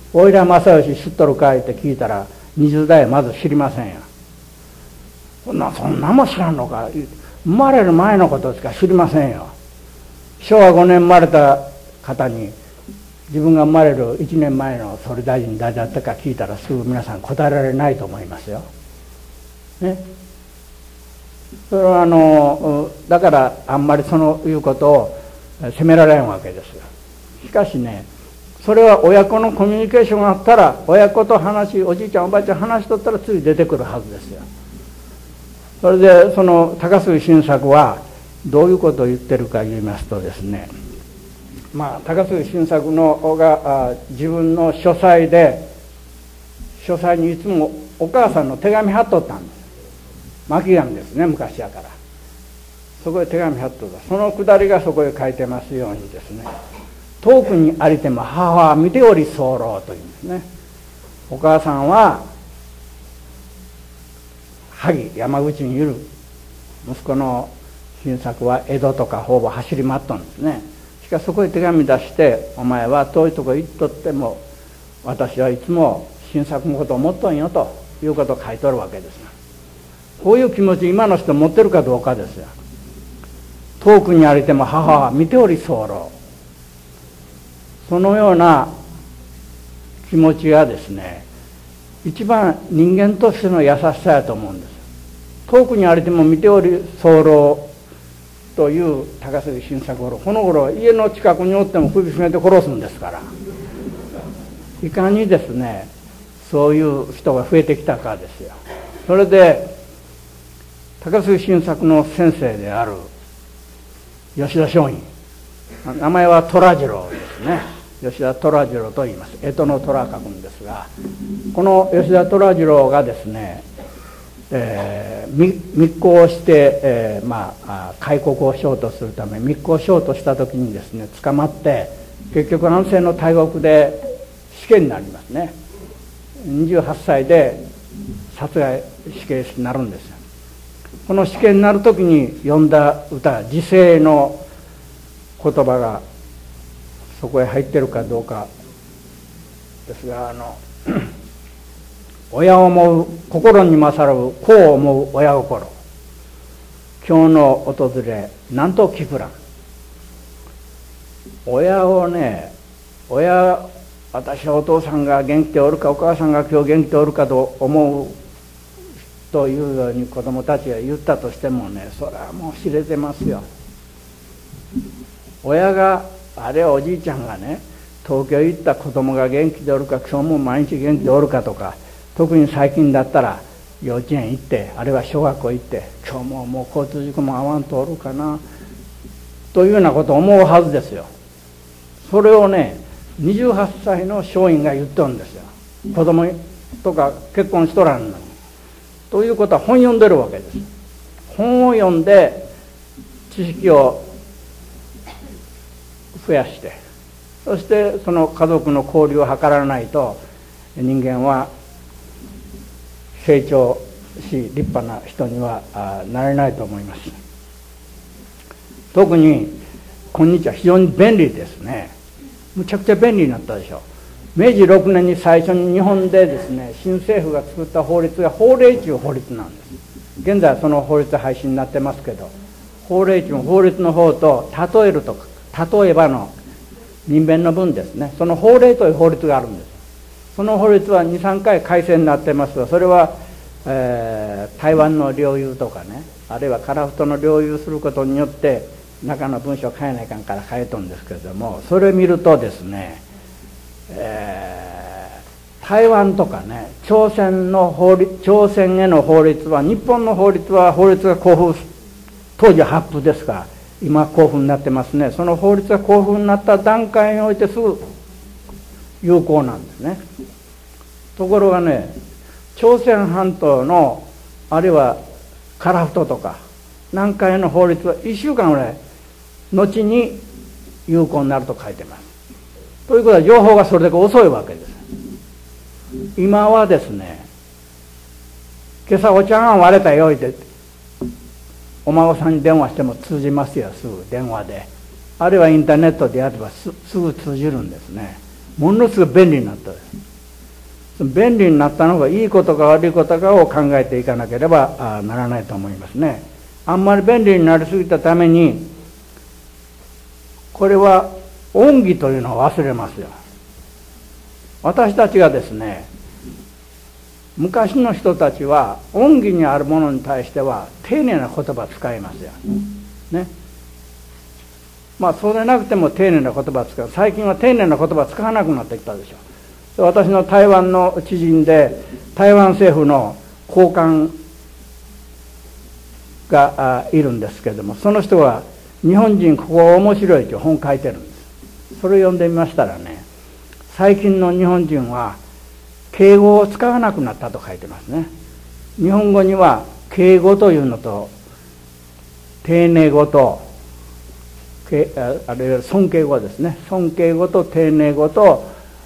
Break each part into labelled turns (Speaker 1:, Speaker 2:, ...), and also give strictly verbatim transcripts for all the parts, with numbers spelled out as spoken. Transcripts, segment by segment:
Speaker 1: おいら正義知っとるかいって聞いたらにじゅう代はまず知りませんよ。そんなそんなも知らんのか。生まれる前のことしか知りませんよ。しょうわごねん生まれた方に自分が生まれるいちねんまえの総理大臣誰だったか聞いたらすぐ皆さん答えられないと思いますよ。ね。それはあのだからあんまりそのいうことを責められんわけですよ。しかしね、それは親子のコミュニケーションがあったら、親子と話、おじいちゃんおばあちゃん話しとったらつい出てくるはずですよ。それでその高杉晋作はどういうことを言ってるか言いますとですね、まあ高杉晋作のが自分の書斎で書斎にいつもお母さんの手紙貼っとったんです。巻き紙ですね、昔やから。そこへ手紙貼っとった。そのくだりがそこへ書いてますようにですね、遠くにありても母は見ており候というんですね。お母さんは萩山口にいる、息子の晋作は江戸とかほぼ走り回っとんですね。しかしそこへ手紙出して、お前は遠いとこ行っとっても私はいつも晋作のことを思っとんよということを書いとるわけですよ。こういう気持ち今の人持ってるかどうかですよ。遠くにありても母は見ており候、そのような気持ちがですね、一番人間としての優しさやと思うんです。遠くにありても見ており候という高杉晋作頃、この頃家の近くにおっても首絞めて殺すんですから、いかにですねそういう人が増えてきたかですよ。それで高杉晋作の先生である吉田松陰、名前は虎次郎ですね。吉田虎次郎と言います。干支の虎書くんですが、この吉田虎次郎がですね、えー、密航して、えー、まあ開国をしようとするため密航しようとした時にですね捕まって、結局安政の大獄で死刑になりますね。にじゅうはっさいで殺害死刑になるんですよ。この死刑になる時に読んだ歌、時世の言葉がそこへ入ってるかどうかですが、あの親を思う心に勝る子を思う親心、今日の訪れなんと気くらん。親をね、親、私はお父さんが元気でおるかお母さんが今日元気でおるかと思うというように子供たちが言ったとしてもね、それはもう知れてますよ。親が、あれはおじいちゃんがね、東京行った子供が元気でおるか、今日も毎日元気でおるかとか、特に最近だったら幼稚園行って、あるいは小学校行って、今日ももう交通事故も合わんとおるかなというようなことを思うはずですよ。それをね、にじゅうはっさいの松陰が言っとるんですよ。子供とか結婚しとらんのに。ということは本読んでるわけです。本を読んで知識を増やして、そしてその家族の交流を図らないと人間は成長し立派な人にはなれないと思います。特に今日は非常に便利ですね。むちゃくちゃ便利になったでしょう。めいじろくねんに最初に日本でですね、新政府が作った法律が法令という法律なんです。現在はその法律廃止になってますけど、法令という法律の方と例えるとか例えばの民弁の文ですね、その法令という法律があるんです。その法律はにさんかい改正になってますが、それは、えー、台湾の領有とかね、あるいは樺太の領有することによって中の文章を変えないかんから変えとんですけれども、それを見るとですね、えー、台湾とかね、朝鮮の法律、朝鮮への法律は、日本の法律は法律が公布、当時は発布ですが今公布になってますね。その法律が公布になった段階においてすぐ有効なんですね。ところがね、朝鮮半島のあるいは樺太とか南海への法律はいっしゅうかんぐらい後に有効になると書いてます。ということは情報がそれだけ遅いわけです。今はですね、今朝お茶が割れたよってお孫さんに電話しても通じますよ、すぐ電話で。あるいはインターネットでやれば す, すぐ通じるんですね。 ものすごく便利になったです。便利になったのがいいことか悪いことかを考えていかなければならないと思いますね。あんまり便利になりすぎたために、これは恩義というのを忘れますよ。私たちがですね、昔の人たちは恩義にあるものに対しては丁寧な言葉を使いますよね。まあそうでなくても丁寧な言葉を使う。最近は丁寧な言葉を使わなくなってきたでしょ。私の台湾の知人で、台湾政府の高官がいるんですけれども、その人は日本人ここは面白いという本を書いてるんです。それを読んでみましたらね、最近の日本人は敬語を使わなくなったと書いてますね。日本語には敬語というのと丁寧語とあるいは尊敬語ですね、尊敬語と丁寧語と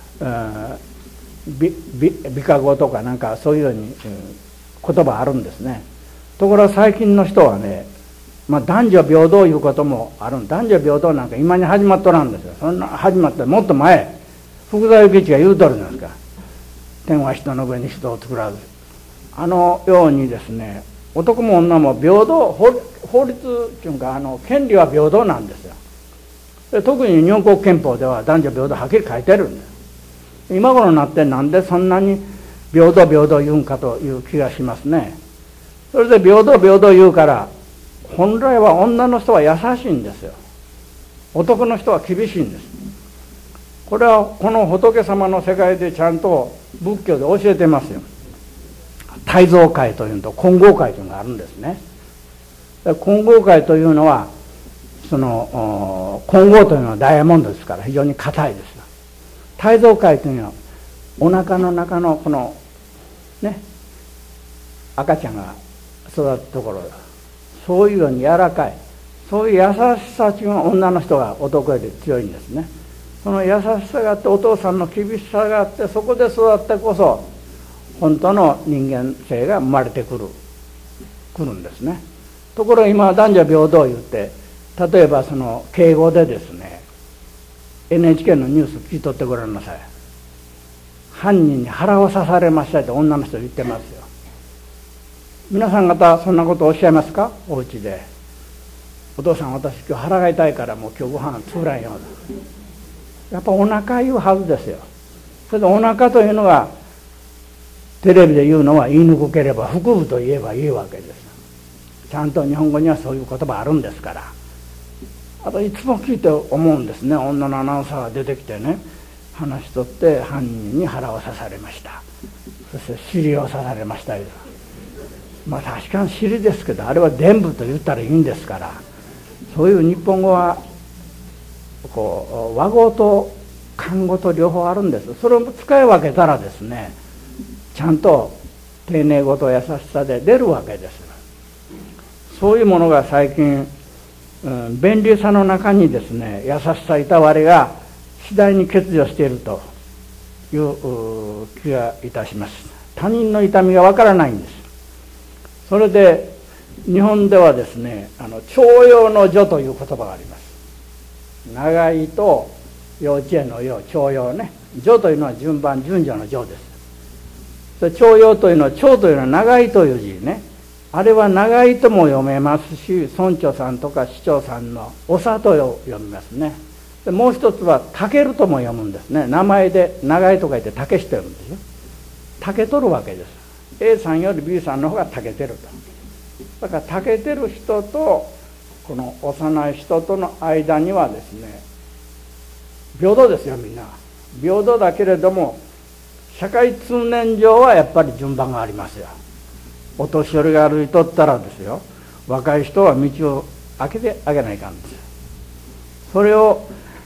Speaker 1: 美化語とかなんかそういうように、うん、言葉あるんですね。ところが最近の人はね、まあ、男女平等いうこともある。男女平等なんか今に始まっとらんですよ。そんな始まったもっと前、福沢諭吉が言うとるんですから、天は人の上に人を作らず、あのようにですね、男も女も平等、法律っていうかあの権利は平等なんですよ。で特に日本国憲法では男女平等はっきり書いてるんです。今頃になってなんでそんなに平等平等言うんかという気がしますね。それで平等平等言うから、本来は女の人は優しいんですよ。男の人は厳しいんです。これはこの仏様の世界でちゃんと仏教で教えてますよ。大蔵会というのと金剛会というのがあるんですね。金剛会というのはその金剛というのはダイヤモンドですから非常に硬いですよ。大蔵会というのはお腹の中のこのね赤ちゃんが育つところ、そういうように柔らかい、そういう優しさというのは女の人が男より強いんですね。その優しさがあってお父さんの厳しさがあって、そこで育ってこそ本当の人間性が生まれてくるくるんですね。ところが今は男女平等言って、例えばその敬語でですね エヌエイチケー のニュース聞き取ってごらんなさい。犯人に腹を刺されましたって女の人言ってますよ。皆さん方そんなことおっしゃいますか？お家でお父さん私今日腹が痛いからもう今日ご飯作らんようだ。やっぱお腹言うはずですよ。それでお腹というのがテレビで言うのは言いにくければ腹部と言えばいいわけです。ちゃんと日本語にはそういう言葉あるんですから。あといつも聞いて思うんですね。女のアナウンサーが出てきてね、話しとって犯人に腹を刺されました、そして尻を刺されましたよ。まあ確かに尻ですけど、あれは伝部と言ったらいいんですから、そういう日本語はこう和語と漢語と両方あるんです。それを使い分けたらですね、ちゃんと丁寧語と優しさで出るわけです。そういうものが最近、うん、便利さの中にですね、優しさいたわりが次第に欠如しているという気がいたします。他人の痛みがわからないんです。それで日本ではですね、あの徴用の女という言葉があります。長いと幼稚園の幼、徴用ね。女というのは順番順序の女です。徴用というのは、徴というのは長いという字ね。あれは長いとも読めますし、村長さんとか市長さんのお里を読みますね。でもう一つはたけるとも読むんですね。名前で長いと書いてたけしと読むんですよ。たけとるわけです。 A さんより B さんの方がたけてると。だからたけてる人とこの幼い人との間にはですね、平等ですよ。みんな平等だけれども、社会通念上はやっぱり順番がありますよ。お年寄りが歩いとったらですよ、若い人は道を開けてあげないかんです。それを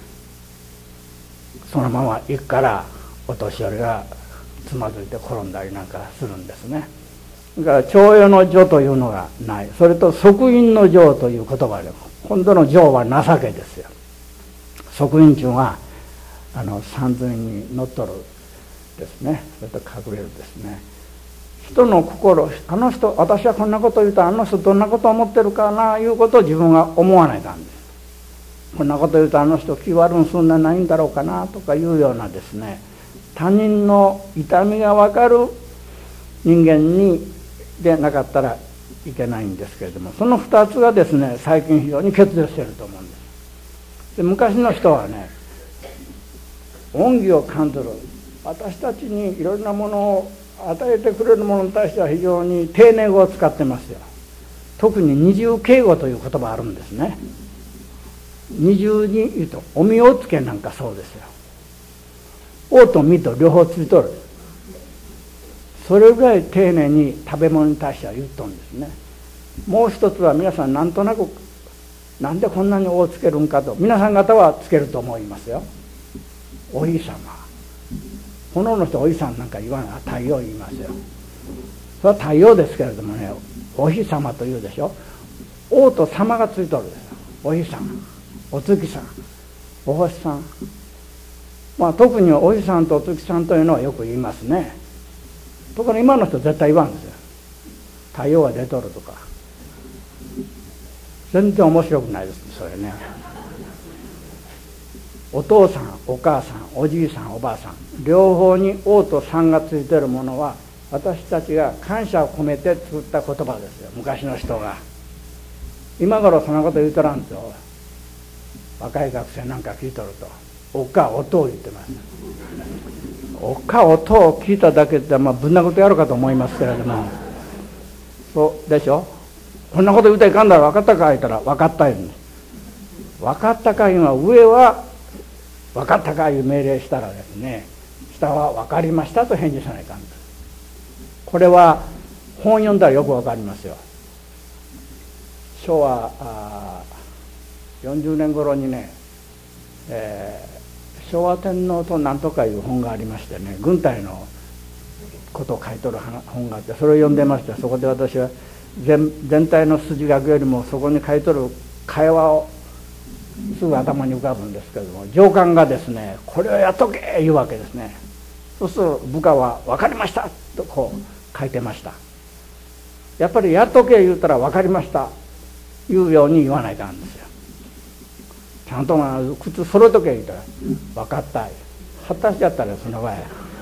Speaker 1: そのまま行くからお年寄りがつまずいて転んだりなんかするんですね。だから徴用の情というのがない。それと即因の情という言葉で、今度の情は情けですよ。即因中はあの三髄にのっとるですね。それと隠れるですね。人の心、あの人、私はこんなこと言うとあの人どんなことを思ってるかないうことを自分が思わないかんです。 こんなこと言うとあの人気悪んすんなないんだろうかなとかいうようなですね、他人の痛みが分かる人間にでなかったらいけないんですけれども、そのふたつがですね最近非常に欠如していると思うんです。で昔の人はね、恩義を感ずる、私たちにいろんなものを与えてくれるものに対しては非常に丁寧語を使ってますよ。特に二重敬語という言葉あるんですね。二重に言うとお身をつけなんかそうですよ。王と身と両方ついとる。それぐらい丁寧に食べ物に対しては言っとるんですね。もう一つは皆さんなんとなくなんでこんなに王をつけるんかと皆さん方はつけると思いますよ。お日様、炎の人お日さんなんか言わない、太陽言いますよ。それは太陽ですけれどもね、お日様というでしょ。王と様がついとるんですよ。お日様、お月さん、お星さん、まあ特にお日さんとお月さんというのはよく言いますね。ところが今の人絶対言わんですよ。太陽が出とるとか全然面白くないですそれね。お父さん、お母さん、おじいさん、おばあさん、両方に王とさんがついているものは私たちが感謝を込めて作った言葉ですよ、昔の人が。今頃そんなこと言うとらんと、若い学生なんか聞いとるとおっかおとを言ってます。おっかおとを聞いただけで、まあ、ぶんなことやるかと思いますけれども、そうでしょ。こんなこと言うたらいかんだろ、分かったか言ったら分かった言うんです。分かったかいうのは上は分かったかいう命令したらですね、下は分かりましたと返事さないかんです。これは本読んだらよく分かりますよ。昭和よんじゅうねん頃にね、えー、昭和天皇となんとかいう本がありましてね、軍隊のことを書いとる本があって、それを読んでまして、そこで私は 全, 全体の筋書きよりもそこに書いとる会話をすぐ頭に浮かぶんですけれども、上官がですねこれをやっとけ言うわけですね。そうすると部下は分かりましたとこう書いてました。やっぱりやっとけ言うたら分かりました言うように言わないかんですよ。ちゃんとまあ靴揃えとけ言うたら分かった果たしちゃったらその場合、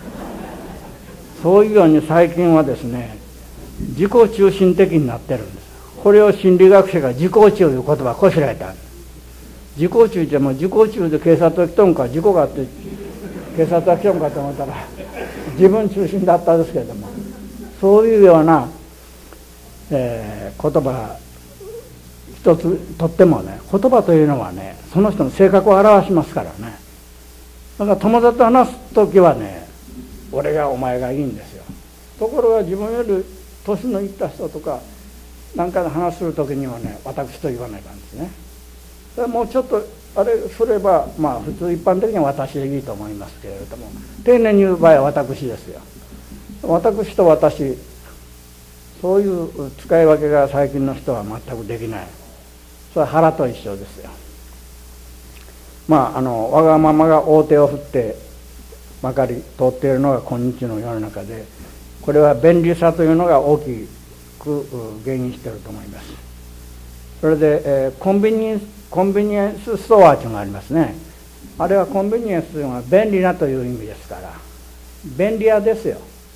Speaker 1: そういうように最近はですね自己中心的になってるんです。これを心理学者が自己中という言葉をこしらえたんです。自己中ってもう自己中で警察が来とんか、事故があって警察が来とんかと思ったら自分中心だったんですけれども、そういうような、えー、言葉一つとってもね、言葉というのはねその人の性格を表しますからね。だから友達と話す時はね俺がお前がいいんですよ。ところが自分より年のいった人とか何かで話する時にはね私と言わないかんですね。もうちょっとあれすればまあ普通一般的には私でいいと思いますけれども、丁寧に言う場合は私ですよ。私と私、そういう使い分けが最近の人は全くできない。それは腹と一緒ですよ。まああのわがままが大手を振ってまかり通っているのが今日の世の中で、これは便利さというのが大きく原因していると思います。それで、えー、コンビニエンスコンビニエンスストアというのがありますね。あれはコンビニエンスというのは便利なという意味ですから、便利屋ですよ。